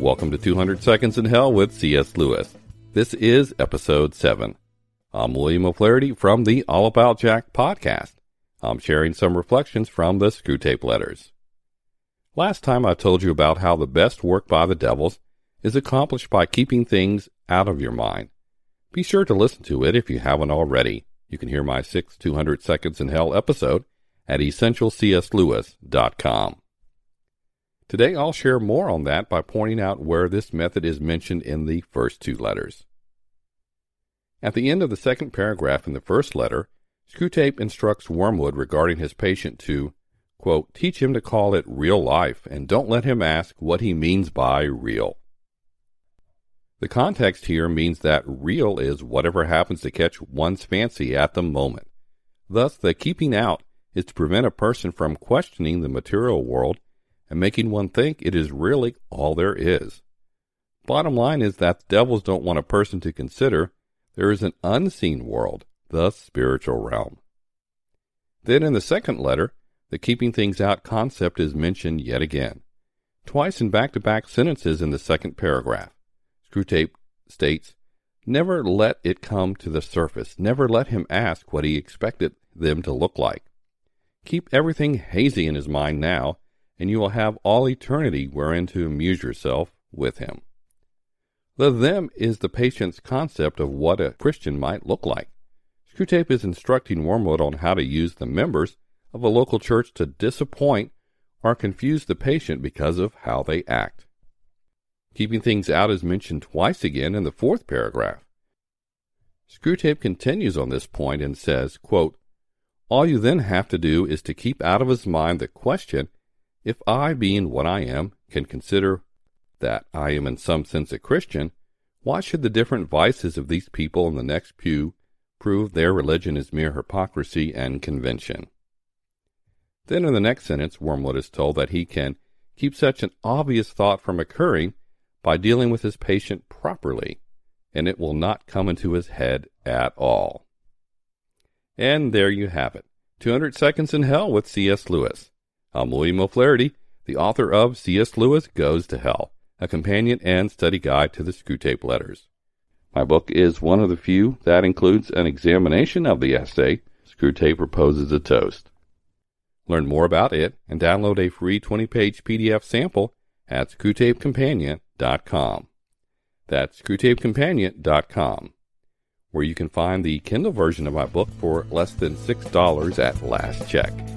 Welcome to 200 Seconds in Hell with C.S. Lewis. This is episode 7. I'm William O'Flaherty from the All About Jack podcast. I'm sharing some reflections from the Screwtape Letters. Last time I told you about how the best work by the devils is accomplished by keeping things out of your mind. Be sure to listen to it if you haven't already. You can hear my 6th 200 Seconds in Hell episode at EssentialCSLewis.com. Today I'll share more on that by pointing out where this method is mentioned in the first 2 letters. At the end of the second paragraph in the first letter, Screwtape instructs Wormwood regarding his patient to, quote, teach him to call it real life and don't let him ask what he means by real. The context here means that real is whatever happens to catch one's fancy at the moment. Thus, the keeping out is to prevent a person from questioning the material world and making one think it is really all there is. Bottom line is that the devils don't want a person to consider there is an unseen world, the spiritual realm. Then in the second letter, the keeping things out concept is mentioned yet again, twice in back-to-back sentences in the second paragraph. Screwtape states, never let it come to the surface. Never let him ask what he expected them to look like. Keep everything hazy in his mind now, and you will have all eternity wherein to amuse yourself with him. The them is the patient's concept of what a Christian might look like. Screwtape is instructing Wormwood on how to use the members of a local church to disappoint or confuse the patient because of how they act. Keeping things out is mentioned twice again in the fourth paragraph. Screwtape continues on this point and says, quote, all you then have to do is to keep out of his mind the question, if I, being what I am, can consider that I am in some sense a Christian, why should the different vices of these people in the next pew prove their religion is mere hypocrisy and convention? Then in the next sentence, Wormwood is told that he can keep such an obvious thought from occurring by dealing with his patient properly, and it will not come into his head at all. And there you have it, 200 Seconds in Hell with C.S. Lewis. I'm William O'Flaherty, the author of C.S. Lewis Goes to Hell, a companion and study guide to the Screwtape Letters. My book is one of the few that includes an examination of the essay, Screwtape Proposes a Toast. Learn more about it and download a free 20-page PDF sample at ScrewtapeCompanion.com. That's ScrewtapeCompanion.com, where you can find the Kindle version of my book for less than $6 at last check.